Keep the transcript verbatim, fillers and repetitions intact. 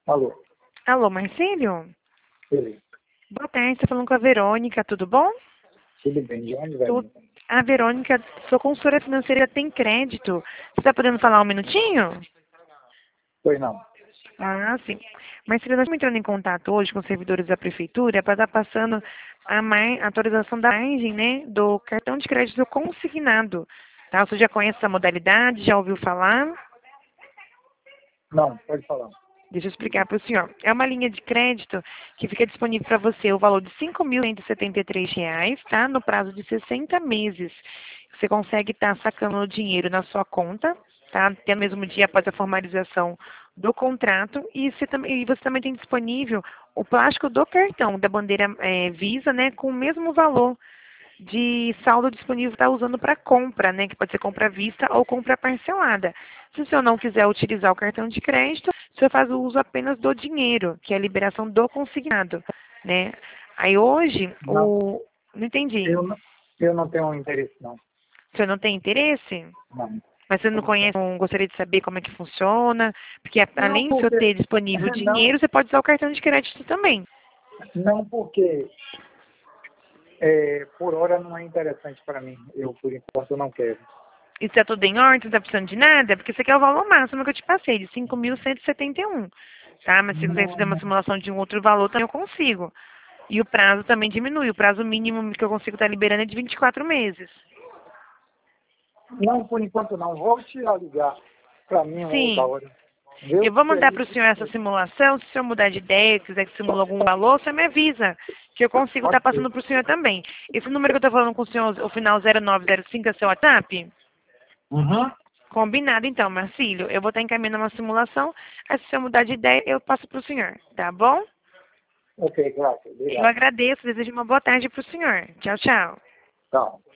Alô, Alô, Marcílio? beleza. Boa tarde, estou falando com a Verônica, tudo bom? Tudo bem, de onde vai? Tu- A Verônica, sua consultora financeira tem crédito. Você está podendo falar um minutinho? Pois não. Ah, sim. Marcílio, nós estamos entrando em contato hoje com os servidores da prefeitura para estar passando a, mar... a atualização da margem, né, do cartão de crédito consignado. Tá? Você já conhece essa modalidade? Já ouviu falar? Não, pode falar. Deixa eu explicar para o senhor. É uma linha de crédito que fica disponível para você o valor de cinco mil cento e setenta e três reais, tá? No prazo de sessenta meses. Você consegue estar sacando o dinheiro na sua conta, tá? Até no mesmo dia após a formalização do contrato. E você também, e você também tem disponível o plástico do cartão da bandeira eh, Visa, né? Com o mesmo valor de saldo disponível está usando para compra, né? Que pode ser compra à vista ou compra parcelada. Se o senhor não quiser utilizar o cartão de crédito, o senhor faz o uso apenas do dinheiro, que é a liberação do consignado, né? Aí hoje, Não, o... Não entendi. eu não, eu não tenho interesse, não. O senhor não tem interesse? Não. Mas você não conhece, não gostaria de saber como é que funciona? Porque a- Não, além do senhor porque... ter disponível Não, dinheiro, você pode usar o cartão de crédito também. não porque é, por hora não é interessante para mim. Eu, por enquanto, não quero. E está tudo em ordem, não está precisando de nada? Porque esse aqui é o valor máximo que eu te passei, de cinco mil cento e setenta e um. Tá? Mas se quiser Não, fazer uma não, simulação de um outro valor, também eu consigo. E o prazo também diminui. O prazo mínimo que eu consigo estar liberando é de vinte e quatro meses. não, por enquanto não. Volte a ligar para mim uma outra Sim. hora. Viu? Eu vou Porque mandar para o aí... senhor essa simulação. Se o senhor mudar de ideia, quiser que simule algum valor, você me avisa. Que eu consigo estar Ok. passando para o senhor também. Esse número que eu estou falando com o senhor, o final zero nove zero cinco, é seu WhatsApp? Uhum. Combinado então, Marcílio. Eu vou estar encaminhando uma simulação. Aí, se o senhor mudar de ideia, eu passo para o senhor. Tá bom? Ok, graças. Eu Obrigado. agradeço. Desejo uma boa tarde para o senhor. Tchau, tchau. Tchau.